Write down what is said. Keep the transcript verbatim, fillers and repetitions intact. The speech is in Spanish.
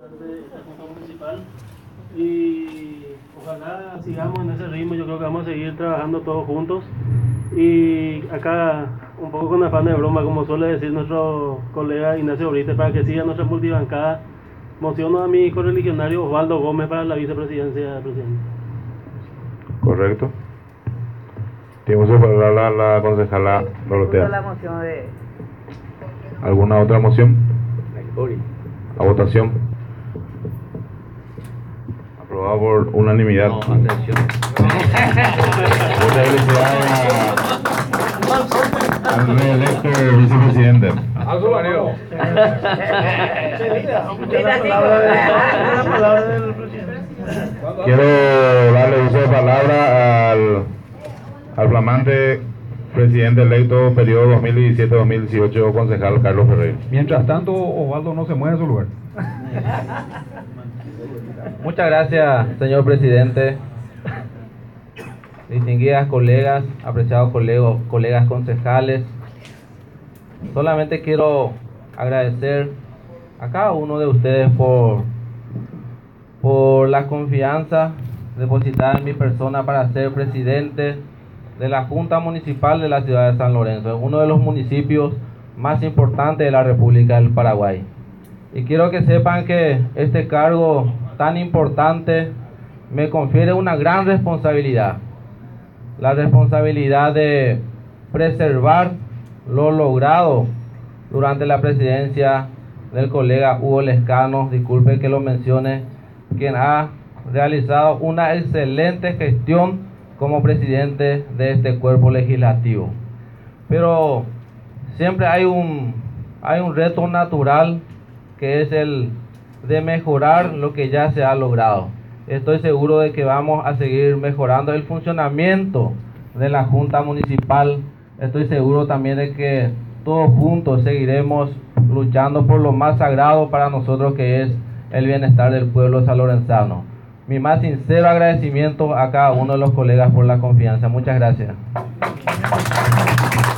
de esta Junta Municipal y ojalá sigamos en ese ritmo. Yo creo que vamos a seguir trabajando todos juntos y acá un poco con afán de broma, como suele decir nuestro colega Ignacio Brite, para que siga nuestra multibancada. Mociono a mi correligionario Osvaldo Gómez para la vicepresidencia del presidente. Correcto. Tiene uso para la, la, la concejala Dorotea. La moción de... ¿Alguna otra moción? A votación. Aprobado por unanimidad. No, atención. Muchas felicidades al reelecto vicepresidente. Algo Mario. Quiero darle uso de palabra al, al flamante presidente electo periodo dos mil diecisiete dos mil dieciocho, concejal Carlos Ferreira. Mientras tanto, Osvaldo no se mueve de su lugar. Muchas gracias, señor presidente. Distinguidas colegas, apreciados colegos, colegas concejales. Solamente quiero agradecer a cada uno de ustedes por, por la confianza depositada en mi persona para ser presidente de la Junta Municipal de la ciudad de San Lorenzo, uno de los municipios más importantes de la República del Paraguay. Y quiero que sepan que este cargo tan importante me confiere una gran responsabilidad, la responsabilidad de preservar lo logrado durante la presidencia del colega Hugo Lescano, disculpe que lo mencione, quien ha realizado una excelente gestión como presidente de este cuerpo legislativo. Pero siempre hay un, hay un reto natural, que es el de mejorar lo que ya se ha logrado. Estoy seguro de que vamos a seguir mejorando el funcionamiento de la Junta Municipal. Estoy seguro también de que todos juntos seguiremos luchando por lo más sagrado para nosotros, que es el bienestar del pueblo sanlorenzano. Mi más sincero agradecimiento a cada uno de los colegas por la confianza. Muchas gracias.